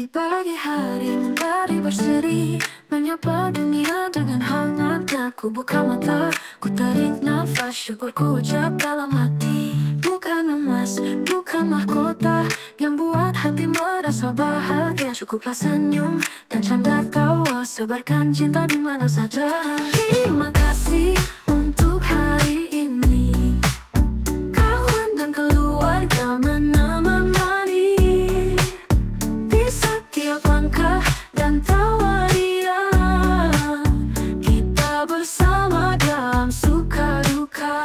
pagi hari membari berseri, menyapa dunia dengan hangatnya. Ku buka mata, ku tarik nafas, syukur ku ucap dalam hati. Bukan emas, bukan mahkota yang buat hati merasa bahagia. Cukuplah senyum dan canda tawa, sebarkan cinta di mana saja. Terima kasih untuk hari ini, kawan dan keluarga menemani di setiap langkah dan tawa dia. Kita bersama dalam suka duka.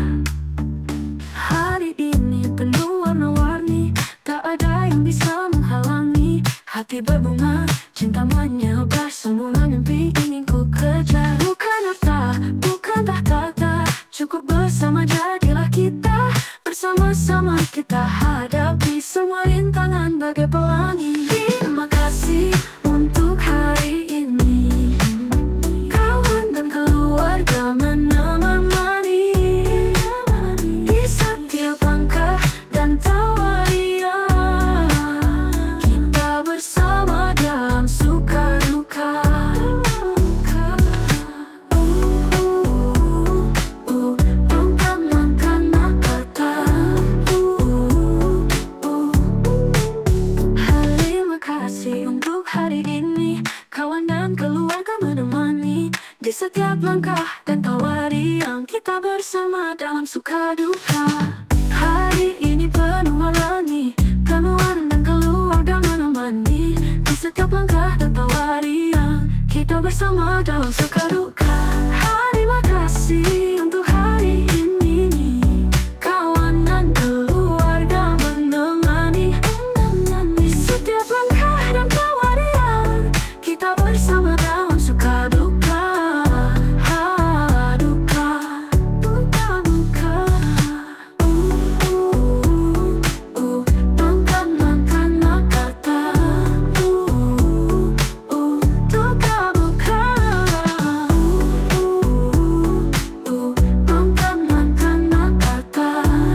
Hari ini penuh warna-warni, tak ada yang bisa menghalangi. Hati berbunga, cinta menyebar, semua mimpi ingin ku kejar. Bukan harta, bukan tahta, cukup bersama jadilah kita. Bersama-sama kita hadapi semua rintangan bagai pelangi. Terima kasih untuk hari ini, kawan dan keluarga menemani di setiap langkah dan tawa dia. Kita bersama dalam suka duka. Terima kasih untuk hari ini, kawan dan keluarga menemani di setiap langkah dan tawa riang. Kita bersama dalam suka duka. Hari ini penuh warna-warni, kawan dan keluarga menemani di setiap langkah dan tawa riang. Kita bersama dalam suka duka. Terima kasih untuk hari ini, kawan dan keluarga menemani di setiap langkah dan tawa riang. Kita bersama dalam suka duka. Duka, duka, duka. Bangkan makan kata. Duka duka. Bangkan makan kata.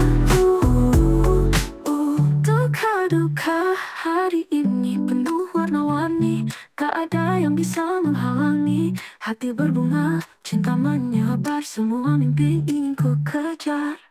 Duka duka. Hari ini penuh warna-warni, tak ada yang bisa menghalangi. Hati berbunga, cinta menyebar, semua mimpi ingin ku kejar.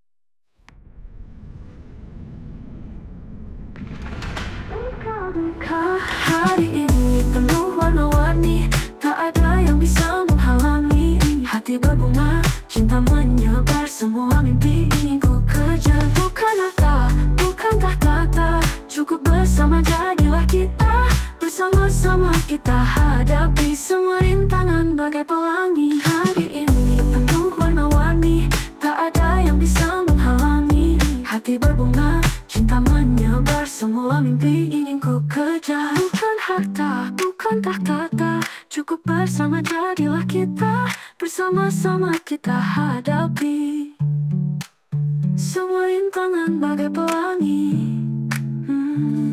Duka duka. Hari ini penuh warna-warni, tak ada yang bisa menghalangi. Hati berbunga, cinta menyebar, semua mimpi ingin ku kejar. Bukan harta, bukan tahta, cukup bersama jadilah kita. Bersama-sama kita hadapi semua rintangan bagai pelangi. Hari ini penuh warna-warni, tak ada yang bisa menghalangi. Hati berbunga, cinta menyebar, semua mimpi ingin ku kejar. Bukan harta, bukan tahta, cukup bersama jadilah kita. Bersama-sama kita hadapi semua rintangan bagai pelangi.